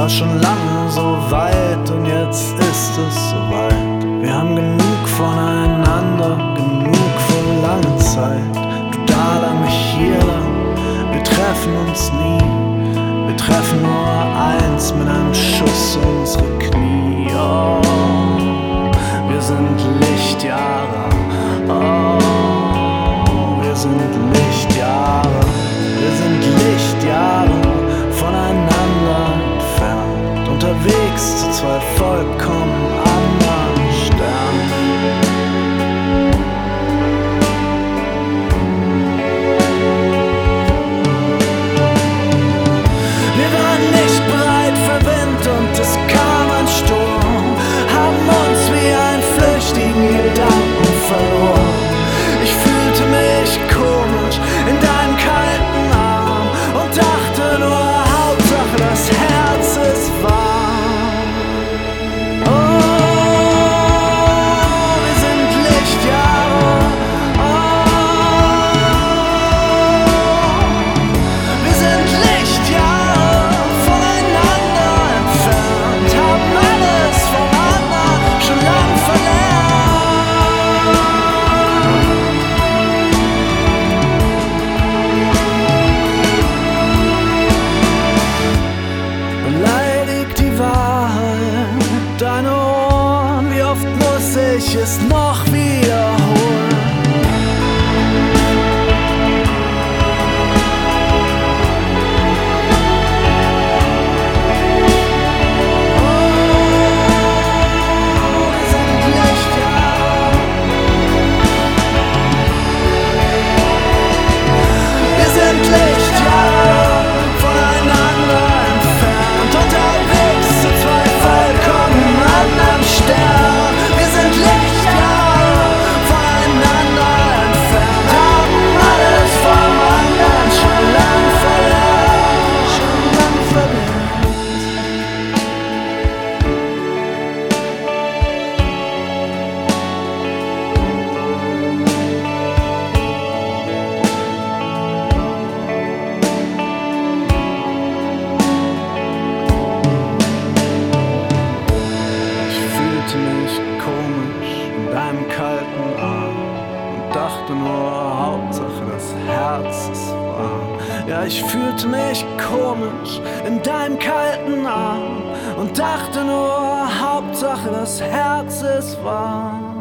war schon lange so weit und jetzt ist es soweit. Wir haben genug voneinander, genug für lange Zeit. Du da lang, mich hier lang, wir treffen uns nie. Wir treffen nur eins mit einem Schuss unsere Knie. Oh, wir sind Lichtjahre. Oh, wir sind Lichtjahre. Wir sind Lichtjahre voneinander entfernt, unterwegs zu zwei vollkommen anderen Sternen. Wir waren nicht bereit für Wind und es kam ein Sturm, haben uns wie einen flüchtigen Gedanken verloren. Ich fühlte mich komisch in deinem kalten Arm und dachte nur, Hauptsache das Herz ist warm. Oh, wir sind Lichtjahre. Oh, wir sind Lichtjahre voneinander entfernt, haben alles vom anderen schon lang verlernt. Beleidigt die Wahrheit deine Ohren, wie oft muss ich es noch wiederholen? Wir sind Lichtjahre. Wir sind Lichtjahre voneinander entfernt, unterwegs zu zwei vollkommen anderen Sternen. Wir sind Lichtjahre voneinander entfernt, haben alles vom anderen schon lang verlernt, schon lang verlernt. Ich fühlte mich komisch in deinem kalten Arm und dachte nur, Hauptsache das Herz ist warm. Ja, ich fühlte mich komisch in deinem kalten Arm und dachte nur, Hauptsache das Herz ist warm.